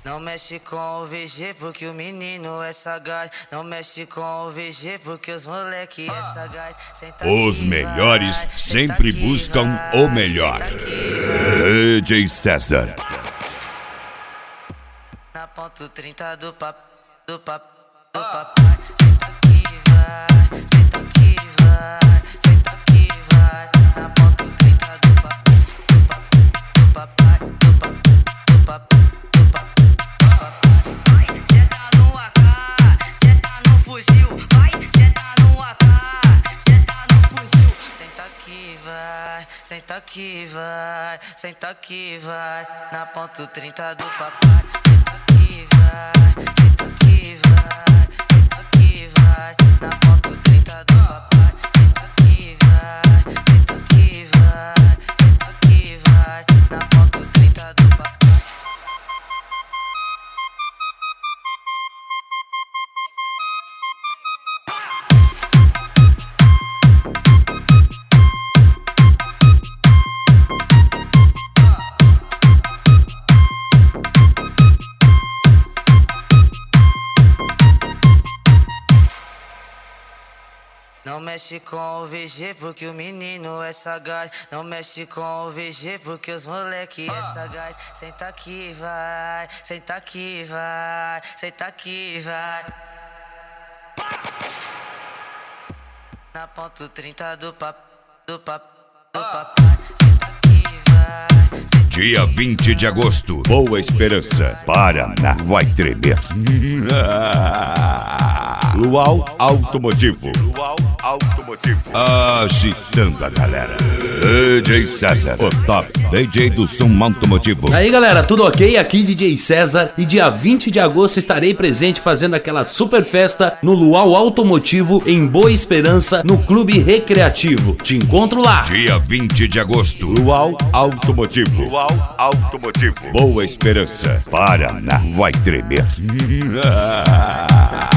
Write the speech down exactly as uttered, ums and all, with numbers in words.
Não mexe com o V G porque o menino é sagaz. Não mexe com o V G porque os moleque é sagaz. Os melhores sempre buscam o melhor. D J César. Na ponto trinta do papo, do papo, do papai. Senta aqui, vai, senta aqui, vai, senta aqui, vai. Na ponto trinta do papo, do papo, do papai, do papo, do papo, do papo. Senta no A K, senta no fuzil, vai, senta no A K, senta no fuzil. Senta aqui, vai, senta aqui, vai, senta aqui, vai. Na ponto trinta do papai. Senta aqui, vai, senta aqui, vai, senta aqui, vai. Na ponto trinta do papai. Senta aqui, vai, senta aqui, vai, senta aqui, vai. Na ponto trinta do papai. Não mexe com o V G porque o menino é sagaz. Não mexe com o V G porque os moleque é sagaz. Senta aqui, vai, senta aqui, vai, senta aqui, vai. Na ponto trinta do papo, do papo, do papai. Senta aqui, vai. Dia vinte de agosto, Boa Esperança, Paraná, vai tremer. Luau Automotivo. Luau Automotivo. Agitando a galera. D J César, o top D J do som automotivo. Aí galera, tudo ok? Aqui D J César. E dia vinte de agosto estarei presente fazendo aquela super festa no Luau Automotivo em Boa Esperança, no Clube Recreativo. Te encontro lá. Dia vinte de agosto, Luau Automotivo. Luau Automotivo. Boa Esperança, Paraná, vai tremer.